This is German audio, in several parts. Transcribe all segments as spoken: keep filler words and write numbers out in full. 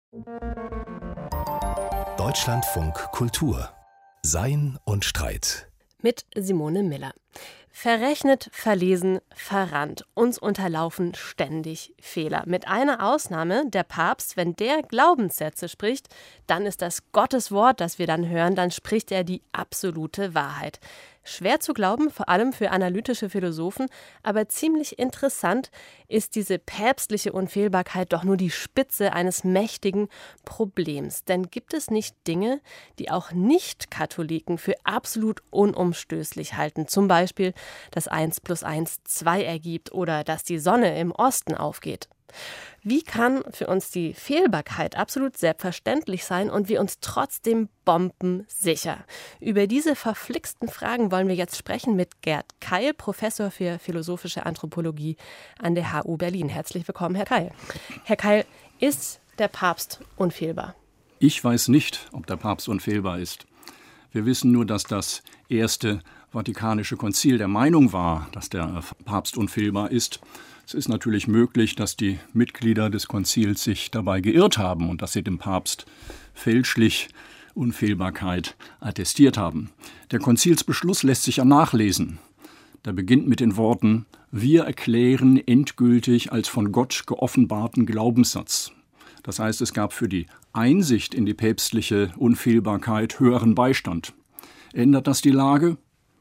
Deutschlandfunk Kultur. Sein und Streit. Mit Simone Miller. Verrechnet, verlesen, verrannt. Uns unterlaufen ständig Fehler. Mit einer Ausnahme, der Papst. Wenn der Glaubenssätze spricht, dann ist das Gottes Wort, das wir dann hören, dann spricht er die absolute Wahrheit. Schwer zu glauben, vor allem für analytische Philosophen, aber ziemlich interessant ist diese päpstliche Unfehlbarkeit doch nur die Spitze eines mächtigen Problems. Denn gibt es nicht Dinge, die auch Nicht-Katholiken für absolut unumstößlich halten? Zum Beispiel, dass eins plus eins zwei ergibt oder dass die Sonne im Osten aufgeht. Wie kann für uns die Fehlbarkeit absolut selbstverständlich sein und wir uns trotzdem bombensicher? Über diese verflixten Fragen wollen wir jetzt sprechen mit Gerd Keil, Professor für philosophische Anthropologie an der H U Berlin. Herzlich willkommen, Herr Keil. Herr Keil, ist der Papst unfehlbar? Ich weiß nicht, ob der Papst unfehlbar ist. Wir wissen nur, dass das erste Vatikanische Konzil der Meinung war, dass der Papst unfehlbar ist. Es ist natürlich möglich, dass die Mitglieder des Konzils sich dabei geirrt haben und dass sie dem Papst fälschlich Unfehlbarkeit attestiert haben. Der Konzilsbeschluss lässt sich ja nachlesen. Der beginnt mit den Worten: Wir erklären endgültig als von Gott geoffenbarten Glaubenssatz. Das heißt, es gab für die Einsicht in die päpstliche Unfehlbarkeit höheren Beistand. Ändert das die Lage?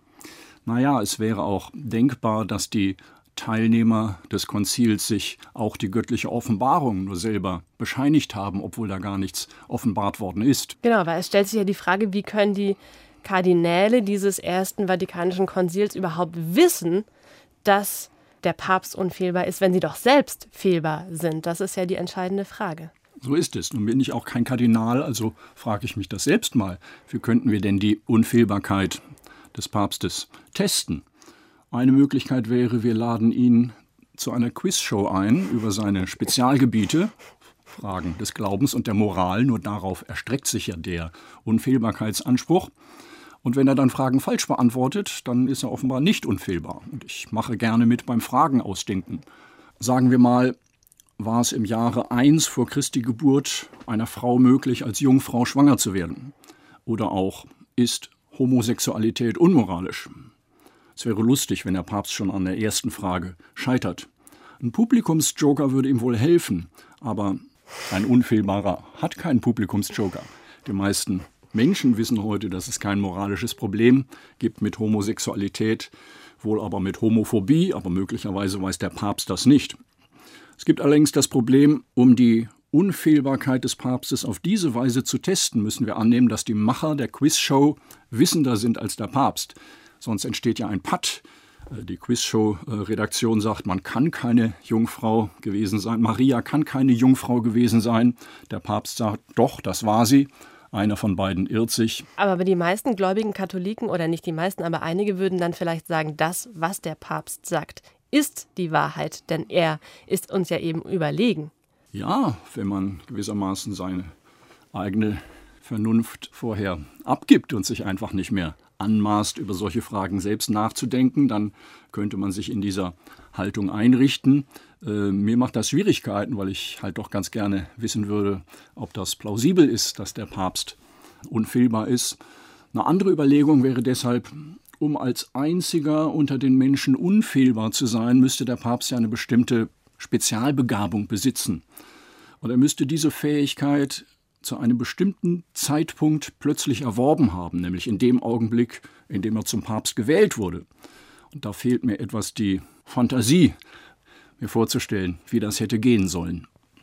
Naja, es wäre auch denkbar, dass die Teilnehmer des Konzils sich auch die göttliche Offenbarung nur selber bescheinigt haben, obwohl da gar nichts offenbart worden ist. Genau, weil es stellt sich ja die Frage, wie können die Kardinäle dieses ersten Vatikanischen Konzils überhaupt wissen, dass der Papst unfehlbar ist, wenn sie doch selbst fehlbar sind? Das ist ja die entscheidende Frage. So ist es. Nun bin ich auch kein Kardinal, also frage ich mich das selbst mal. Wie könnten wir denn die Unfehlbarkeit des Papstes testen? Eine Möglichkeit wäre, wir laden ihn zu einer Quizshow ein über seine Spezialgebiete, Fragen des Glaubens und der Moral. Nur darauf erstreckt sich ja der Unfehlbarkeitsanspruch. Und wenn er dann Fragen falsch beantwortet, dann ist er offenbar nicht unfehlbar. Und ich mache gerne mit beim Fragen ausdenken. Sagen wir mal, war es im Jahre eins vor Christi Geburt einer Frau möglich, als Jungfrau schwanger zu werden? Oder auch, ist Homosexualität unmoralisch? Es wäre lustig, wenn der Papst schon an der ersten Frage scheitert. Ein Publikumsjoker würde ihm wohl helfen, aber ein Unfehlbarer hat keinen Publikumsjoker. Die meisten Menschen wissen heute, dass es kein moralisches Problem gibt mit Homosexualität, wohl aber mit Homophobie, aber möglicherweise weiß der Papst das nicht. Es gibt allerdings das Problem, um die Unfehlbarkeit des Papstes auf diese Weise zu testen, müssen wir annehmen, dass die Macher der Quizshow wissender sind als der Papst. Sonst entsteht ja ein Patt. Die Quizshow-Redaktion sagt, man kann keine Jungfrau gewesen sein. Maria kann keine Jungfrau gewesen sein. Der Papst sagt, doch, das war sie. Einer von beiden irrt sich. Aber die meisten gläubigen Katholiken, oder nicht die meisten, aber einige würden dann vielleicht sagen, das, was der Papst sagt, ist die Wahrheit. Denn er ist uns ja eben überlegen. Ja, wenn man gewissermaßen seine eigene Vernunft vorher abgibt und sich einfach nicht mehr anmaßt, über solche Fragen selbst nachzudenken, dann könnte man sich in dieser Haltung einrichten. Äh, mir macht das Schwierigkeiten, weil ich halt doch ganz gerne wissen würde, ob das plausibel ist, dass der Papst unfehlbar ist. Eine andere Überlegung wäre deshalb, um als einziger unter den Menschen unfehlbar zu sein, müsste der Papst ja eine bestimmte Spezialbegabung besitzen. Und er müsste diese Fähigkeit zu einem bestimmten Zeitpunkt plötzlich erworben haben, nämlich in dem Augenblick, in dem er zum Papst gewählt wurde. Und da fehlt mir etwas die Fantasie, mir vorzustellen, wie das hätte gehen sollen.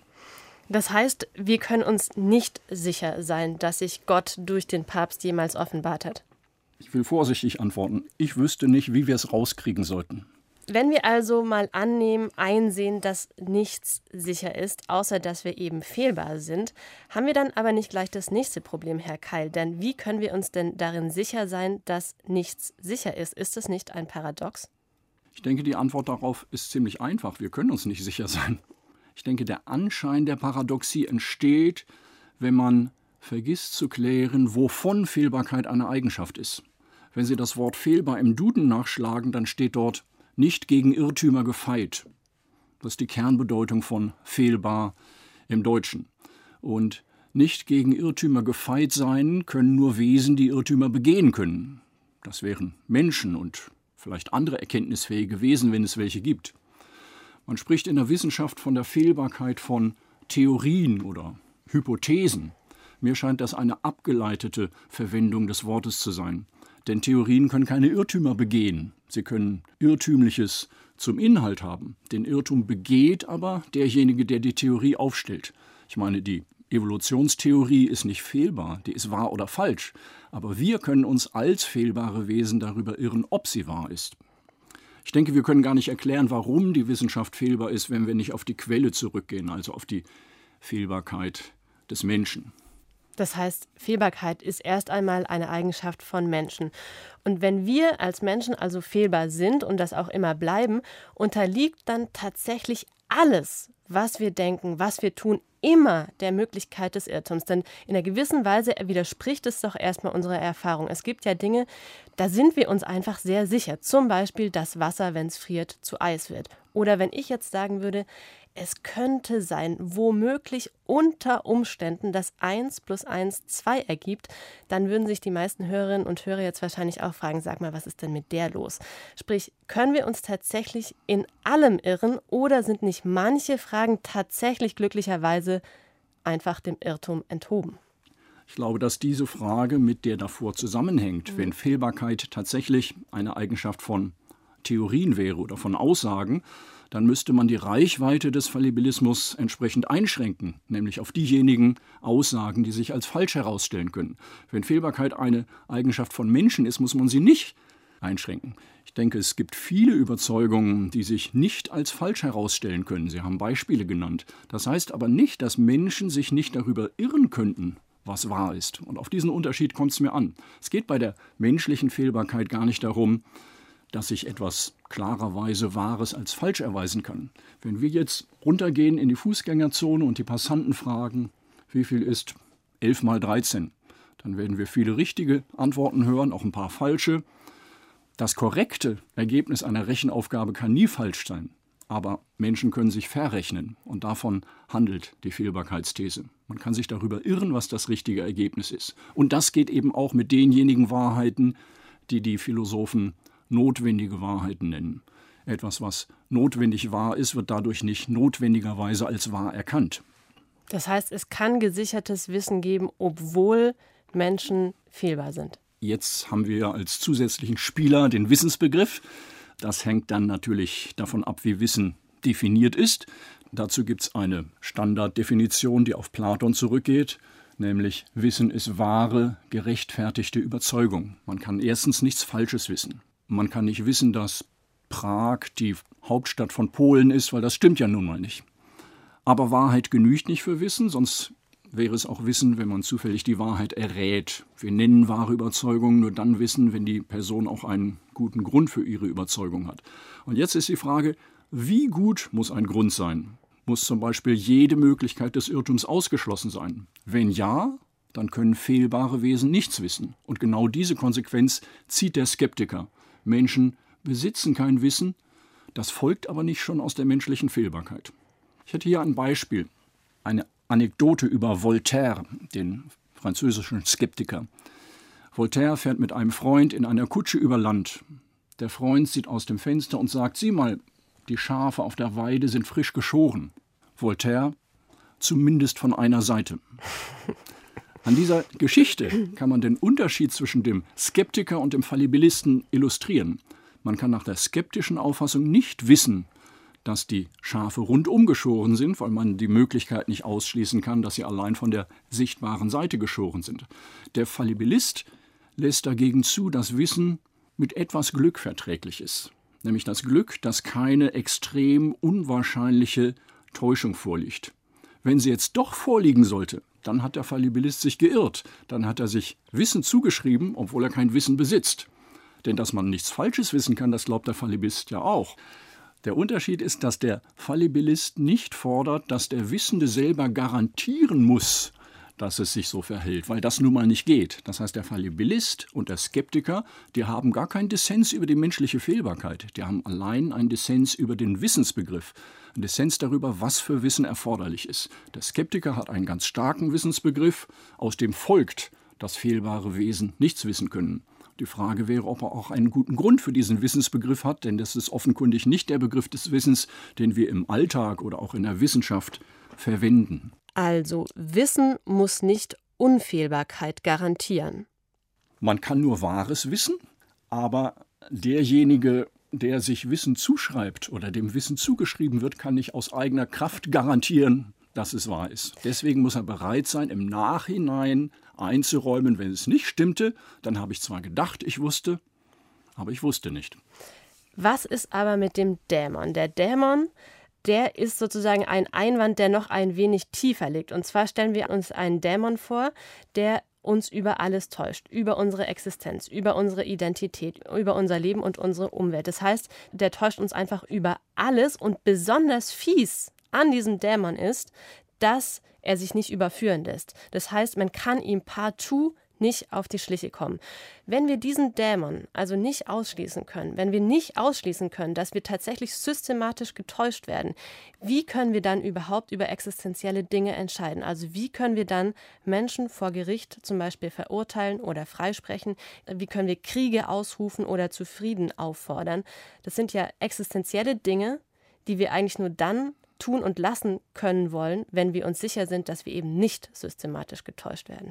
Das heißt, wir können uns nicht sicher sein, dass sich Gott durch den Papst jemals offenbart hat. Ich will vorsichtig antworten. Ich wüsste nicht, wie wir es rauskriegen sollten. Wenn wir also mal annehmen, einsehen, dass nichts sicher ist, außer dass wir eben fehlbar sind, haben wir dann aber nicht gleich das nächste Problem, Herr Keil. Denn wie können wir uns denn darin sicher sein, dass nichts sicher ist? Ist das nicht ein Paradox? Ich denke, die Antwort darauf ist ziemlich einfach. Wir können uns nicht sicher sein. Ich denke, der Anschein der Paradoxie entsteht, wenn man vergisst zu klären, wovon Fehlbarkeit eine Eigenschaft ist. Wenn Sie das Wort fehlbar im Duden nachschlagen, dann steht dort nicht gegen Irrtümer gefeit. Das ist die Kernbedeutung von fehlbar im Deutschen. Und nicht gegen Irrtümer gefeit sein können nur Wesen, die Irrtümer begehen können. Das wären Menschen und vielleicht andere erkenntnisfähige Wesen, wenn es welche gibt. Man spricht in der Wissenschaft von der Fehlbarkeit von Theorien oder Hypothesen. Mir scheint das eine abgeleitete Verwendung des Wortes zu sein. Denn Theorien können keine Irrtümer begehen. Sie können Irrtümliches zum Inhalt haben. Den Irrtum begeht aber derjenige, der die Theorie aufstellt. Ich meine, die Evolutionstheorie ist nicht fehlbar, die ist wahr oder falsch. Aber wir können uns als fehlbare Wesen darüber irren, ob sie wahr ist. Ich denke, wir können gar nicht erklären, warum die Wissenschaft fehlbar ist, wenn wir nicht auf die Quelle zurückgehen, also auf die Fehlbarkeit des Menschen. Das heißt, Fehlbarkeit ist erst einmal eine Eigenschaft von Menschen. Und wenn wir als Menschen also fehlbar sind und das auch immer bleiben, unterliegt dann tatsächlich alles, was wir denken, was wir tun, immer der Möglichkeit des Irrtums. Denn in einer gewissen Weise widerspricht es doch erstmal unserer Erfahrung. Es gibt ja Dinge, da sind wir uns einfach sehr sicher. Zum Beispiel, dass Wasser, wenn es friert, zu Eis wird. Oder wenn ich jetzt sagen würde, es könnte sein, womöglich unter Umständen, dass eins plus eins zwei ergibt, dann würden sich die meisten Hörerinnen und Hörer jetzt wahrscheinlich auch fragen, sag mal, was ist denn mit der los? Sprich, können wir uns tatsächlich in allem irren oder sind nicht manche Fragen tatsächlich glücklicherweise einfach dem Irrtum enthoben? Ich glaube, dass diese Frage mit der davor zusammenhängt. Mhm. Wenn Fehlbarkeit tatsächlich eine Eigenschaft von Theorien wäre oder von Aussagen, dann müsste man die Reichweite des Fallibilismus entsprechend einschränken, nämlich auf diejenigen Aussagen, die sich als falsch herausstellen können. Wenn Fehlbarkeit eine Eigenschaft von Menschen ist, muss man sie nicht einschränken. Ich denke, es gibt viele Überzeugungen, die sich nicht als falsch herausstellen können. Sie haben Beispiele genannt. Das heißt aber nicht, dass Menschen sich nicht darüber irren könnten, was wahr ist. Und auf diesen Unterschied kommt es mir an. Es geht bei der menschlichen Fehlbarkeit gar nicht darum, dass sich etwas klarerweise Wahres als falsch erweisen kann. Wenn wir jetzt runtergehen in die Fußgängerzone und die Passanten fragen, wie viel ist elf mal dreizehn, dann werden wir viele richtige Antworten hören, auch ein paar falsche. Das korrekte Ergebnis einer Rechenaufgabe kann nie falsch sein, aber Menschen können sich verrechnen und davon handelt die Fehlbarkeitsthese. Man kann sich darüber irren, was das richtige Ergebnis ist. Und das geht eben auch mit denjenigen Wahrheiten, die die Philosophen notwendige Wahrheiten nennen. Etwas, was notwendig wahr ist, wird dadurch nicht notwendigerweise als wahr erkannt. Das heißt, es kann gesichertes Wissen geben, obwohl Menschen fehlbar sind. Jetzt haben wir als zusätzlichen Spieler den Wissensbegriff. Das hängt dann natürlich davon ab, wie Wissen definiert ist. Dazu gibt es eine Standarddefinition, die auf Platon zurückgeht. Nämlich Wissen ist wahre, gerechtfertigte Überzeugung. Man kann erstens nichts Falsches wissen. Man kann nicht wissen, dass Prag die Hauptstadt von Polen ist, weil das stimmt ja nun mal nicht. Aber Wahrheit genügt nicht für Wissen, sonst wäre es auch Wissen, wenn man zufällig die Wahrheit errät. Wir nennen wahre Überzeugungen nur dann Wissen, wenn die Person auch einen guten Grund für ihre Überzeugung hat. Und jetzt ist die Frage, wie gut muss ein Grund sein? Muss zum Beispiel jede Möglichkeit des Irrtums ausgeschlossen sein? Wenn ja, dann können fehlbare Wesen nichts wissen. Und genau diese Konsequenz zieht der Skeptiker. Menschen besitzen kein Wissen, das folgt aber nicht schon aus der menschlichen Fehlbarkeit. Ich hätte hier ein Beispiel, eine Anekdote über Voltaire, den französischen Skeptiker. Voltaire fährt mit einem Freund in einer Kutsche über Land. Der Freund sieht aus dem Fenster und sagt, sieh mal, die Schafe auf der Weide sind frisch geschoren. Voltaire, zumindest von einer Seite. An dieser Geschichte kann man den Unterschied zwischen dem Skeptiker und dem Fallibilisten illustrieren. Man kann nach der skeptischen Auffassung nicht wissen, dass die Schafe rundum geschoren sind, weil man die Möglichkeit nicht ausschließen kann, dass sie allein von der sichtbaren Seite geschoren sind. Der Fallibilist lässt dagegen zu, dass Wissen mit etwas Glück verträglich ist. Nämlich das Glück, dass keine extrem unwahrscheinliche Täuschung vorliegt. Wenn sie jetzt doch vorliegen sollte, dann hat der Fallibilist sich geirrt. Dann hat er sich Wissen zugeschrieben, obwohl er kein Wissen besitzt. Denn dass man nichts Falsches wissen kann, das glaubt der Fallibilist ja auch. Der Unterschied ist, dass der Fallibilist nicht fordert, dass der Wissende selber garantieren muss, dass es sich so verhält, weil das nun mal nicht geht. Das heißt, der Fallibilist und der Skeptiker, die haben gar keinen Dissens über die menschliche Fehlbarkeit. Die haben allein einen Dissens über den Wissensbegriff, einen Dissens darüber, was für Wissen erforderlich ist. Der Skeptiker hat einen ganz starken Wissensbegriff, aus dem folgt, dass fehlbare Wesen nichts wissen können. Die Frage wäre, ob er auch einen guten Grund für diesen Wissensbegriff hat, denn das ist offenkundig nicht der Begriff des Wissens, den wir im Alltag oder auch in der Wissenschaft verwenden. Also Wissen muss nicht Unfehlbarkeit garantieren. Man kann nur wahres Wissen, aber derjenige, der sich Wissen zuschreibt oder dem Wissen zugeschrieben wird, kann nicht aus eigener Kraft garantieren, dass es wahr ist. Deswegen muss er bereit sein, im Nachhinein einzuräumen, wenn es nicht stimmte, dann habe ich zwar gedacht, ich wusste, aber ich wusste nicht. Was ist aber mit dem Dämon? Der Dämon, der ist sozusagen ein Einwand, der noch ein wenig tiefer liegt. Und zwar stellen wir uns einen Dämon vor, der uns über alles täuscht, über unsere Existenz, über unsere Identität, über unser Leben und unsere Umwelt. Das heißt, der täuscht uns einfach über alles und besonders fies an diesem Dämon ist, dass er sich nicht überführen lässt. Das heißt, man kann ihm partout nicht auf die Schliche kommen. Wenn wir diesen Dämon also nicht ausschließen können, wenn wir nicht ausschließen können, dass wir tatsächlich systematisch getäuscht werden, wie können wir dann überhaupt über existenzielle Dinge entscheiden? Also wie können wir dann Menschen vor Gericht zum Beispiel verurteilen oder freisprechen? Wie können wir Kriege ausrufen oder zu Frieden auffordern? Das sind ja existenzielle Dinge, die wir eigentlich nur dann tun und lassen können wollen, wenn wir uns sicher sind, dass wir eben nicht systematisch getäuscht werden.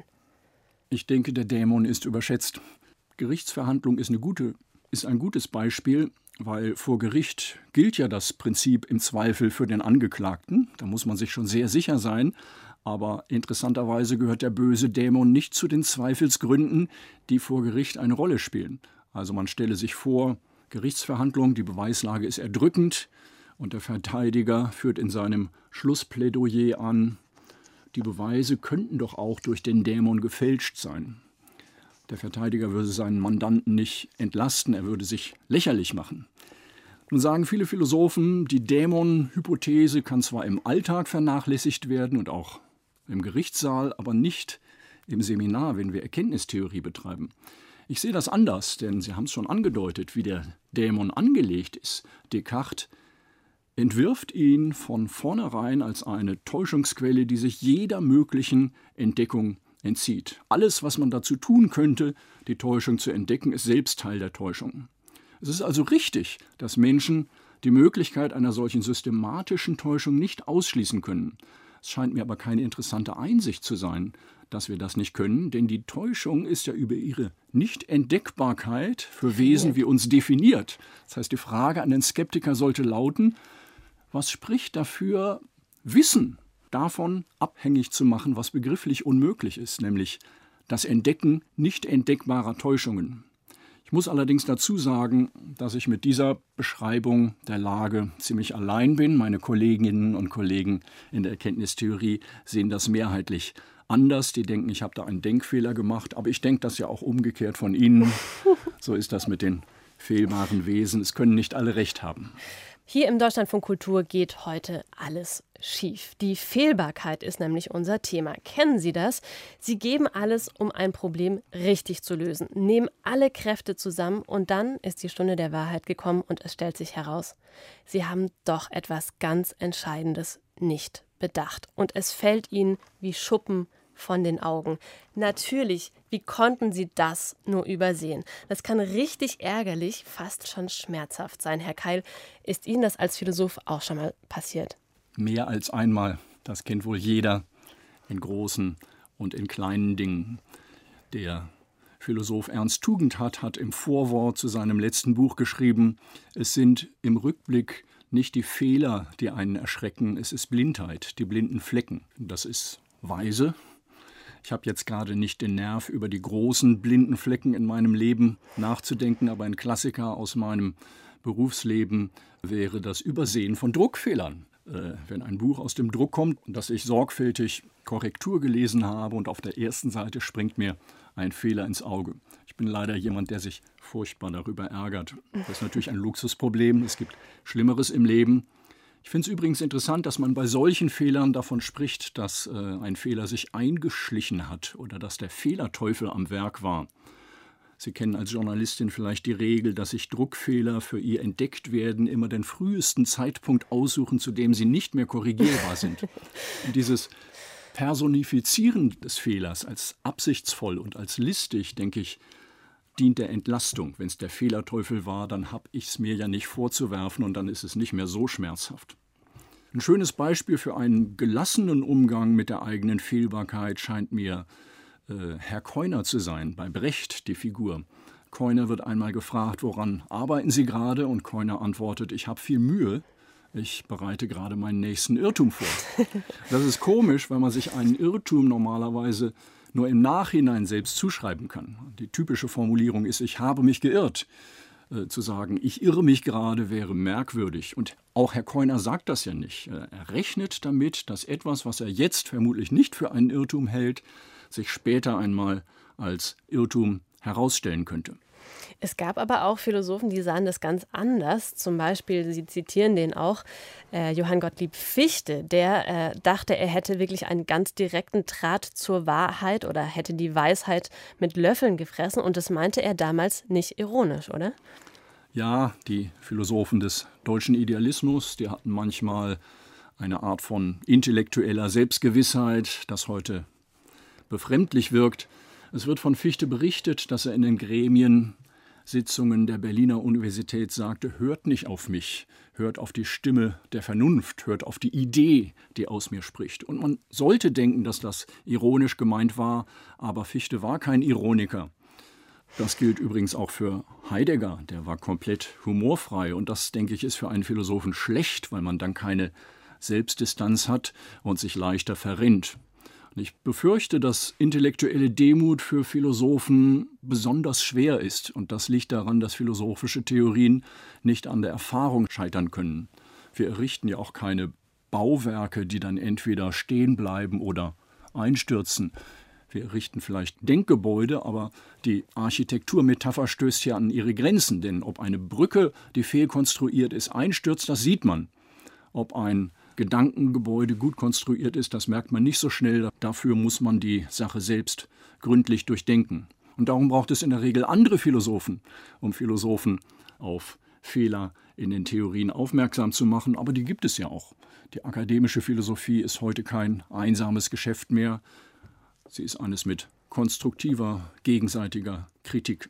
Ich denke, der Dämon ist überschätzt. Gerichtsverhandlung ist, eine gute, ist ein gutes Beispiel, weil vor Gericht gilt ja das Prinzip im Zweifel für den Angeklagten. Da muss man sich schon sehr sicher sein. Aber interessanterweise gehört der böse Dämon nicht zu den Zweifelsgründen, die vor Gericht eine Rolle spielen. Also man stelle sich vor, Gerichtsverhandlung, die Beweislage ist erdrückend und der Verteidiger führt in seinem Schlussplädoyer an, die Beweise könnten doch auch durch den Dämon gefälscht sein. Der Verteidiger würde seinen Mandanten nicht entlasten, er würde sich lächerlich machen. Nun sagen viele Philosophen, die Dämon-Hypothese kann zwar im Alltag vernachlässigt werden und auch im Gerichtssaal, aber nicht im Seminar, wenn wir Erkenntnistheorie betreiben. Ich sehe das anders, denn Sie haben es schon angedeutet, wie der Dämon angelegt ist. Descartes entwirft ihn von vornherein als eine Täuschungsquelle, die sich jeder möglichen Entdeckung entzieht. Alles, was man dazu tun könnte, die Täuschung zu entdecken, ist selbst Teil der Täuschung. Es ist also richtig, dass Menschen die Möglichkeit einer solchen systematischen Täuschung nicht ausschließen können. Es scheint mir aber keine interessante Einsicht zu sein, dass wir das nicht können, denn die Täuschung ist ja über ihre Nichtentdeckbarkeit für Wesen wie uns definiert. Das heißt, die Frage an den Skeptiker sollte lauten, was spricht dafür, Wissen davon abhängig zu machen, was begrifflich unmöglich ist, nämlich das Entdecken nicht entdeckbarer Täuschungen. Ich muss allerdings dazu sagen, dass ich mit dieser Beschreibung der Lage ziemlich allein bin. Meine Kolleginnen und Kollegen in der Erkenntnistheorie sehen das mehrheitlich anders. Die denken, ich habe da einen Denkfehler gemacht, aber ich denke das ja auch umgekehrt von Ihnen. So ist das mit den fehlbaren Wesen. Es können nicht alle recht haben. Hier im Deutschlandfunk Kultur geht heute alles schief. Die Fehlbarkeit ist nämlich unser Thema. Kennen Sie das? Sie geben alles, um ein Problem richtig zu lösen, nehmen alle Kräfte zusammen und dann ist die Stunde der Wahrheit gekommen und es stellt sich heraus, Sie haben doch etwas ganz Entscheidendes nicht bedacht. Und es fällt Ihnen wie Schuppen von den Augen. Natürlich, wie konnten Sie das nur übersehen? Das kann richtig ärgerlich, fast schon schmerzhaft sein. Herr Keil, ist Ihnen das als Philosoph auch schon mal passiert? Mehr als einmal. Das kennt wohl jeder in großen und in kleinen Dingen. Der Philosoph Ernst Tugendhat hat im Vorwort zu seinem letzten Buch geschrieben, es sind im Rückblick nicht die Fehler, die einen erschrecken, es ist Blindheit, die blinden Flecken. Das ist weise. Ich habe jetzt gerade nicht den Nerv, über die großen blinden Flecken in meinem Leben nachzudenken, aber ein Klassiker aus meinem Berufsleben wäre das Übersehen von Druckfehlern. Äh, wenn ein Buch aus dem Druck kommt, das ich sorgfältig Korrektur gelesen habe und auf der ersten Seite springt mir ein Fehler ins Auge. Ich bin leider jemand, der sich furchtbar darüber ärgert. Das ist natürlich ein Luxusproblem. Es gibt Schlimmeres im Leben. Ich finde es übrigens interessant, dass man bei solchen Fehlern davon spricht, dass äh, ein Fehler sich eingeschlichen hat oder dass der Fehlerteufel am Werk war. Sie kennen als Journalistin vielleicht die Regel, dass sich Druckfehler für ihr entdeckt werden, immer den frühesten Zeitpunkt aussuchen, zu dem sie nicht mehr korrigierbar sind. Und dieses Personifizieren des Fehlers als absichtsvoll und als listig, denke ich, dient der Entlastung. Wenn es der Fehlerteufel war, dann habe ich es mir ja nicht vorzuwerfen und dann ist es nicht mehr so schmerzhaft. Ein schönes Beispiel für einen gelassenen Umgang mit der eigenen Fehlbarkeit scheint mir äh, Herr Keuner zu sein, bei Brecht die Figur. Keuner wird einmal gefragt, woran arbeiten Sie gerade? Und Keuner antwortet, ich habe viel Mühe. Ich bereite gerade meinen nächsten Irrtum vor. Das ist komisch, weil man sich einen Irrtum normalerweise nur im Nachhinein selbst zuschreiben kann. Die typische Formulierung ist, ich habe mich geirrt. Äh, zu sagen, ich irre mich gerade, wäre merkwürdig. Und auch Herr Keuner sagt das ja nicht. Äh, er rechnet damit, dass etwas, was er jetzt vermutlich nicht für einen Irrtum hält, sich später einmal als Irrtum herausstellen könnte. Es gab aber auch Philosophen, die sahen das ganz anders. Zum Beispiel, Sie zitieren den auch, äh, Johann Gottlieb Fichte, der äh, dachte, er hätte wirklich einen ganz direkten Draht zur Wahrheit oder hätte die Weisheit mit Löffeln gefressen. Und das meinte er damals nicht ironisch, oder? Ja, die Philosophen des deutschen Idealismus, die hatten manchmal eine Art von intellektueller Selbstgewissheit, das heute befremdlich wirkt. Es wird von Fichte berichtet, dass er in den Gremiensitzungen der Berliner Universität sagte, hört nicht auf mich, hört auf die Stimme der Vernunft, hört auf die Idee, die aus mir spricht. Und man sollte denken, dass das ironisch gemeint war, aber Fichte war kein Ironiker. Das gilt übrigens auch für Heidegger, der war komplett humorfrei. Und das, denke ich, ist für einen Philosophen schlecht, weil man dann keine Selbstdistanz hat und sich leichter verrennt. Ich befürchte, dass intellektuelle Demut für Philosophen besonders schwer ist. Und das liegt daran, dass philosophische Theorien nicht an der Erfahrung scheitern können. Wir errichten ja auch keine Bauwerke, die dann entweder stehen bleiben oder einstürzen. Wir errichten vielleicht Denkgebäude, aber die Architekturmetapher stößt ja an ihre Grenzen. Denn ob eine Brücke, die fehlkonstruiert ist, einstürzt, das sieht man. Ob ein Gedankengebäude gut konstruiert ist, das merkt man nicht so schnell. Dafür muss man die Sache selbst gründlich durchdenken. Und darum braucht es in der Regel andere Philosophen, um Philosophen auf Fehler in den Theorien aufmerksam zu machen. Aber die gibt es ja auch. Die akademische Philosophie ist heute kein einsames Geschäft mehr. Sie ist eines mit konstruktiver, gegenseitiger Kritik.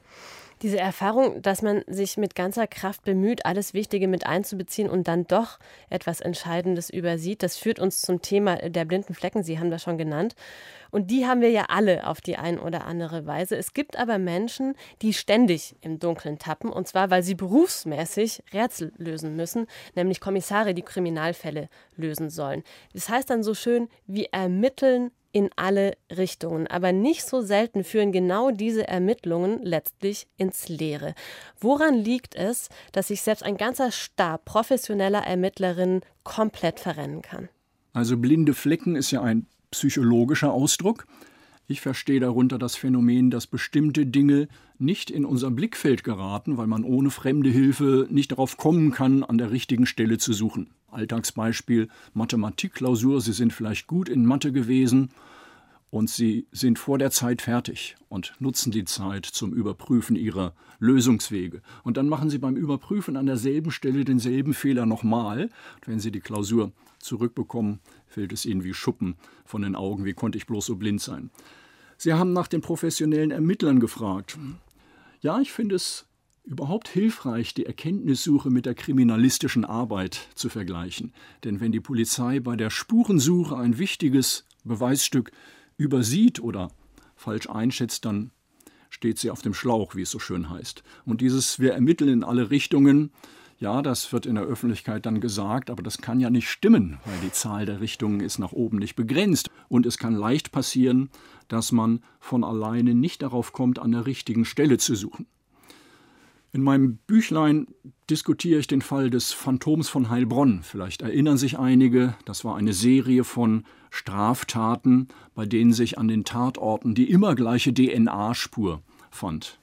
Diese Erfahrung, dass man sich mit ganzer Kraft bemüht, alles Wichtige mit einzubeziehen und dann doch etwas Entscheidendes übersieht, das führt uns zum Thema der blinden Flecken, Sie haben das schon genannt. Und die haben wir ja alle auf die ein oder andere Weise. Es gibt aber Menschen, die ständig im Dunkeln tappen, und zwar, weil sie berufsmäßig Rätsel lösen müssen, nämlich Kommissare, die Kriminalfälle lösen sollen. Das heißt dann so schön, wir ermitteln in alle Richtungen. Aber nicht so selten führen genau diese Ermittlungen letztlich ins Leere. Woran liegt es, dass sich selbst ein ganzer Stab professioneller Ermittlerinnen komplett verrennen kann? Also blinde Flecken ist ja ein psychologischer Ausdruck. Ich verstehe darunter das Phänomen, dass bestimmte Dinge nicht in unser Blickfeld geraten, weil man ohne fremde Hilfe nicht darauf kommen kann, an der richtigen Stelle zu suchen. Alltagsbeispiel Mathematikklausur. Sie sind vielleicht gut in Mathe gewesen und Sie sind vor der Zeit fertig und nutzen die Zeit zum Überprüfen Ihrer Lösungswege. Und dann machen Sie beim Überprüfen an derselben Stelle denselben Fehler nochmal. Und wenn Sie die Klausur zurückbekommen, fällt es Ihnen wie Schuppen von den Augen. Wie konnte ich bloß so blind sein? Sie haben nach den professionellen Ermittlern gefragt. Ja, ich finde es überhaupt hilfreich, die Erkenntnissuche mit der kriminalistischen Arbeit zu vergleichen. Denn wenn die Polizei bei der Spurensuche ein wichtiges Beweisstück übersieht oder falsch einschätzt, dann steht sie auf dem Schlauch, wie es so schön heißt. Und dieses wir ermitteln in alle Richtungen, ja, das wird in der Öffentlichkeit dann gesagt, aber das kann ja nicht stimmen, weil die Zahl der Richtungen ist nach oben nicht begrenzt. Und es kann leicht passieren, dass man von alleine nicht darauf kommt, an der richtigen Stelle zu suchen. In meinem Büchlein diskutiere ich den Fall des Phantoms von Heilbronn. Vielleicht erinnern sich einige, das war eine Serie von Straftaten, bei denen sich an den Tatorten die immer gleiche D N A-Spur fand.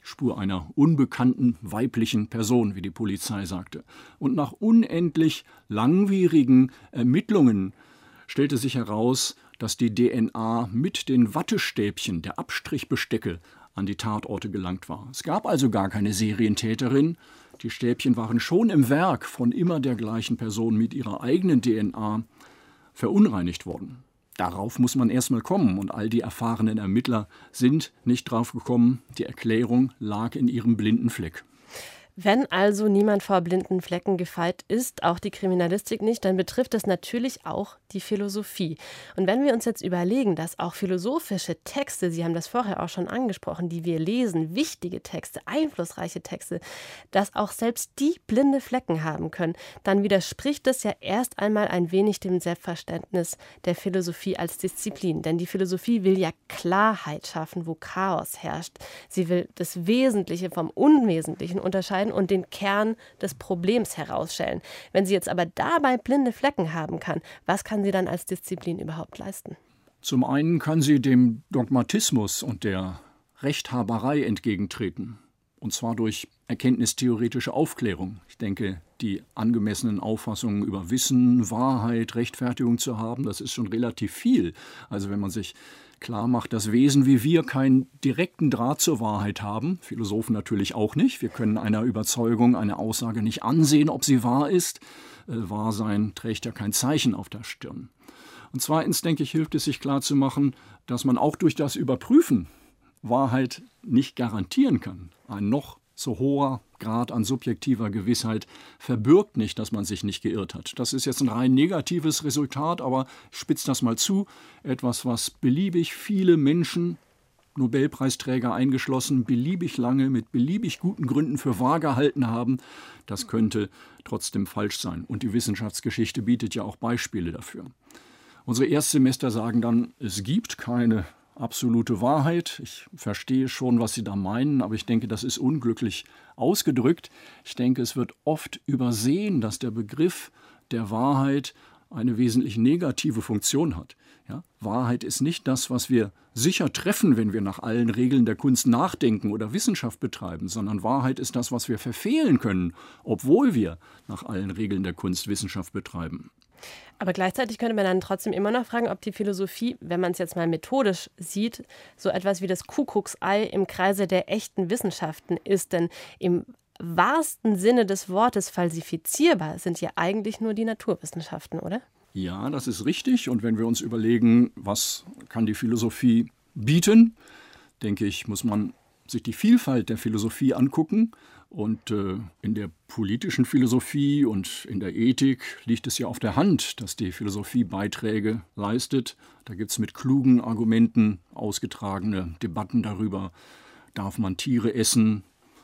Spur einer unbekannten weiblichen Person, wie die Polizei sagte. Und nach unendlich langwierigen Ermittlungen stellte sich heraus, dass die D N A mit den Wattestäbchen der Abstrichbestecke an die Tatorte gelangt war. Es gab also gar keine Serientäterin. Die Stäbchen waren schon im Werk von immer der gleichen Person mit ihrer eigenen D N A verunreinigt worden. Darauf muss man erstmal kommen, und all die erfahrenen Ermittler sind nicht drauf gekommen. Die Erklärung lag in ihrem blinden Fleck. Wenn also niemand vor blinden Flecken gefeit ist, auch die Kriminalistik nicht, dann betrifft es natürlich auch die Philosophie. Und wenn wir uns jetzt überlegen, dass auch philosophische Texte, Sie haben das vorher auch schon angesprochen, die wir lesen, wichtige Texte, einflussreiche Texte, dass auch selbst die blinde Flecken haben können, dann widerspricht es ja erst einmal ein wenig dem Selbstverständnis der Philosophie als Disziplin. Denn die Philosophie will ja Klarheit schaffen, wo Chaos herrscht. Sie will das Wesentliche vom Unwesentlichen unterscheiden und den Kern des Problems herausstellen. Wenn sie jetzt aber dabei blinde Flecken haben kann, was kann sie dann als Disziplin überhaupt leisten? Zum einen kann sie dem Dogmatismus und der Rechthaberei entgegentreten. Und zwar durch erkenntnistheoretische Aufklärung. Ich denke, die angemessenen Auffassungen über Wissen, Wahrheit, Rechtfertigung zu haben, das ist schon relativ viel. Also wenn man sich klar macht, dass Wesen wie wir keinen direkten Draht zur Wahrheit haben, Philosophen natürlich auch nicht. Wir können einer Überzeugung, einer Aussage nicht ansehen, ob sie wahr ist. Äh, Wahrsein trägt ja kein Zeichen auf der Stirn. Und zweitens, denke ich, hilft es sich klarzumachen, dass man auch durch das Überprüfen Wahrheit nicht garantieren kann. Ein noch so hoher Grad an subjektiver Gewissheit verbirgt nicht, dass man sich nicht geirrt hat. Das ist jetzt ein rein negatives Resultat, aber ich spitze das mal zu. Etwas, was beliebig viele Menschen, Nobelpreisträger eingeschlossen, beliebig lange mit beliebig guten Gründen für wahr gehalten haben, das könnte trotzdem falsch sein. Und die Wissenschaftsgeschichte bietet ja auch Beispiele dafür. Unsere Erstsemester sagen dann, es gibt keine absolute Wahrheit. Ich verstehe schon, was Sie da meinen, aber ich denke, das ist unglücklich ausgedrückt. Ich denke, es wird oft übersehen, dass der Begriff der Wahrheit eine wesentlich negative Funktion hat. Ja? Wahrheit ist nicht das, was wir sicher treffen, wenn wir nach allen Regeln der Kunst nachdenken oder Wissenschaft betreiben, sondern Wahrheit ist das, was wir verfehlen können, obwohl wir nach allen Regeln der Kunst Wissenschaft betreiben. Aber gleichzeitig könnte man dann trotzdem immer noch fragen, ob die Philosophie, wenn man es jetzt mal methodisch sieht, so etwas wie das Kuckucksei im Kreise der echten Wissenschaften ist. Denn im wahrsten Sinne des Wortes falsifizierbar sind ja eigentlich nur die Naturwissenschaften, oder? Ja, das ist richtig. Und wenn wir uns überlegen, was kann die Philosophie bieten, denke ich, muss man sich die Vielfalt der Philosophie angucken. Und äh, in der politischen Philosophie und in der Ethik liegt es ja auf der Hand, dass die Philosophie Beiträge leistet. Da gibt es mit klugen Argumenten ausgetragene Debatten darüber, darf man Tiere essen,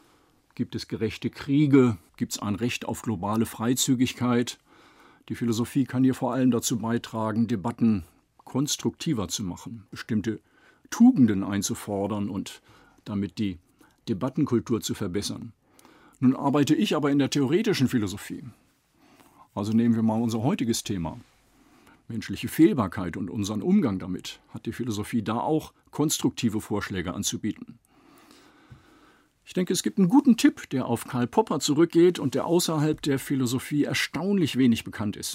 gibt es gerechte Kriege, gibt es ein Recht auf globale Freizügigkeit. Die Philosophie kann hier vor allem dazu beitragen, Debatten konstruktiver zu machen, bestimmte Tugenden einzufordern und damit die Debattenkultur zu verbessern. Nun arbeite ich aber in der theoretischen Philosophie. Also nehmen wir mal unser heutiges Thema. Menschliche Fehlbarkeit und unseren Umgang damit. Hat die Philosophie da auch konstruktive Vorschläge anzubieten? Ich denke, es gibt einen guten Tipp, der auf Karl Popper zurückgeht und der außerhalb der Philosophie erstaunlich wenig bekannt ist.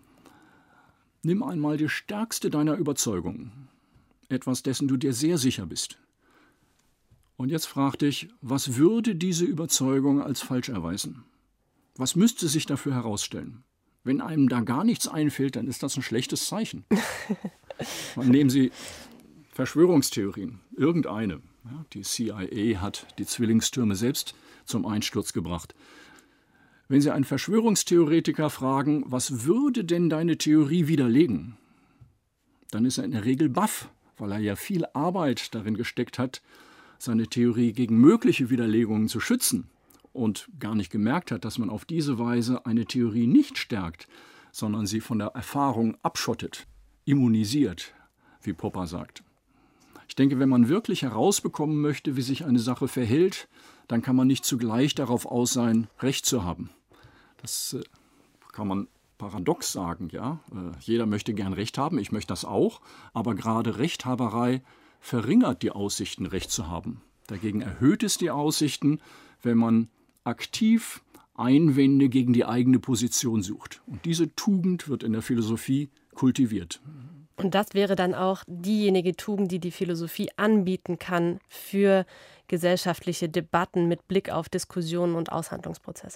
Nimm einmal die stärkste deiner Überzeugungen, etwas, dessen du dir sehr sicher bist. Und jetzt frag dich, was würde diese Überzeugung als falsch erweisen? Was müsste sich dafür herausstellen? Wenn einem da gar nichts einfällt, dann ist das ein schlechtes Zeichen. Nehmen Sie Verschwörungstheorien, irgendeine. Ja, die C I A hat die Zwillingstürme selbst zum Einsturz gebracht. Wenn Sie einen Verschwörungstheoretiker fragen, was würde denn deine Theorie widerlegen? Dann ist er in der Regel baff, weil er ja viel Arbeit darin gesteckt hat, seine Theorie gegen mögliche Widerlegungen zu schützen und gar nicht gemerkt hat, dass man auf diese Weise eine Theorie nicht stärkt, sondern sie von der Erfahrung abschottet, immunisiert, wie Popper sagt. Ich denke, wenn man wirklich herausbekommen möchte, wie sich eine Sache verhält, dann kann man nicht zugleich darauf aus sein, Recht zu haben. Das äh, kann man paradox sagen, ja. Äh, jeder möchte gern Recht haben, ich möchte das auch, aber gerade Rechthaberei verringert die Aussichten, Recht zu haben. Dagegen erhöht es die Aussichten, wenn man aktiv Einwände gegen die eigene Position sucht. Und diese Tugend wird in der Philosophie kultiviert. Und das wäre dann auch diejenige Tugend, die die Philosophie anbieten kann für gesellschaftliche Debatten mit Blick auf Diskussionen und Aushandlungsprozesse.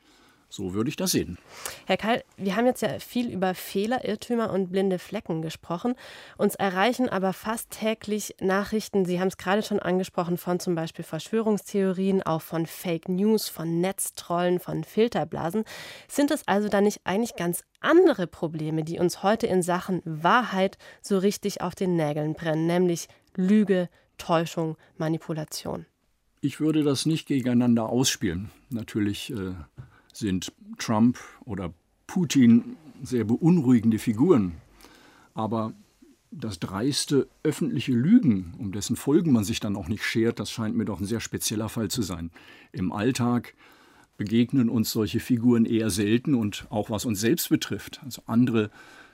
So würde ich das sehen. Herr Keil, wir haben jetzt ja viel über Fehler, Irrtümer und blinde Flecken gesprochen. Uns erreichen aber fast täglich Nachrichten, Sie haben es gerade schon angesprochen, von zum Beispiel Verschwörungstheorien, auch von Fake News, von Netztrollen, von Filterblasen. Sind es also dann nicht eigentlich ganz andere Probleme, die uns heute in Sachen Wahrheit so richtig auf den Nägeln brennen, nämlich Lüge, Täuschung, Manipulation? Ich würde das nicht gegeneinander ausspielen. Natürlich äh, sind Trump oder Putin sehr beunruhigende Figuren. Aber das dreiste öffentliche Lügen, um dessen Folgen man sich dann auch nicht schert, das scheint mir doch ein sehr spezieller Fall zu sein. Im Alltag begegnen uns solche Figuren eher selten und auch was uns selbst betrifft. Also andere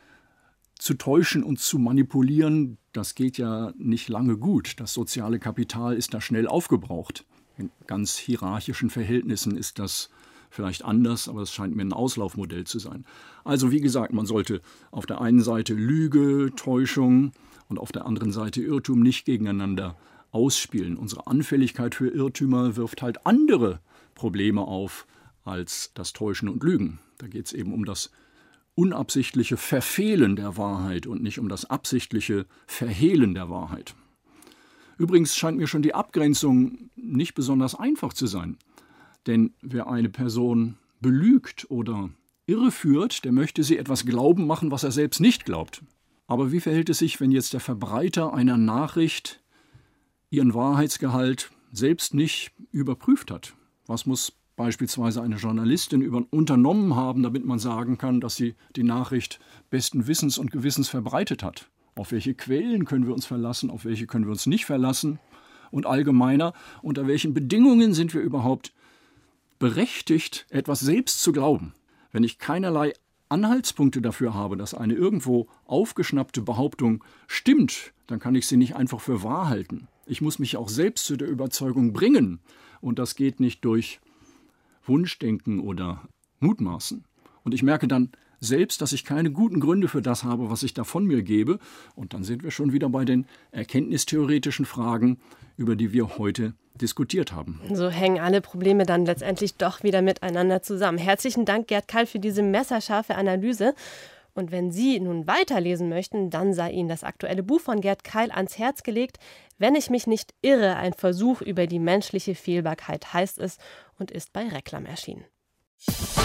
zu täuschen und zu manipulieren, das geht ja nicht lange gut. Das soziale Kapital ist da schnell aufgebraucht. In ganz hierarchischen Verhältnissen ist das vielleicht anders, aber es scheint mir ein Auslaufmodell zu sein. Also wie gesagt, man sollte auf der einen Seite Lüge, Täuschung und auf der anderen Seite Irrtum nicht gegeneinander ausspielen. Unsere Anfälligkeit für Irrtümer wirft halt andere Probleme auf als das Täuschen und Lügen. Da geht es eben um das unabsichtliche Verfehlen der Wahrheit und nicht um das absichtliche Verhehlen der Wahrheit. Übrigens scheint mir schon die Abgrenzung nicht besonders einfach zu sein. Denn wer eine Person belügt oder irreführt, der möchte sie etwas glauben machen, was er selbst nicht glaubt. Aber wie verhält es sich, wenn jetzt der Verbreiter einer Nachricht ihren Wahrheitsgehalt selbst nicht überprüft hat? Was muss beispielsweise eine Journalistin über, unternommen haben, damit man sagen kann, dass sie die Nachricht besten Wissens und Gewissens verbreitet hat? Auf welche Quellen können wir uns verlassen, auf welche können wir uns nicht verlassen? Und allgemeiner, unter welchen Bedingungen sind wir überhaupt berechtigt, etwas selbst zu glauben? Wenn ich keinerlei Anhaltspunkte dafür habe, dass eine irgendwo aufgeschnappte Behauptung stimmt, dann kann ich sie nicht einfach für wahr halten. Ich muss mich auch selbst zu der Überzeugung bringen. Und das geht nicht durch Wunschdenken oder Mutmaßen. Und ich merke dann selbst, dass ich keine guten Gründe für das habe, was ich da von mir gebe. Und dann sind wir schon wieder bei den erkenntnistheoretischen Fragen, über die wir heute diskutiert haben. So hängen alle Probleme dann letztendlich doch wieder miteinander zusammen. Herzlichen Dank, Gerd Keil, für diese messerscharfe Analyse. Und wenn Sie nun weiterlesen möchten, dann sei Ihnen das aktuelle Buch von Gerd Keil ans Herz gelegt. Wenn ich mich nicht irre, ein Versuch über die menschliche Fehlbarkeit heißt es und ist bei Reklam erschienen.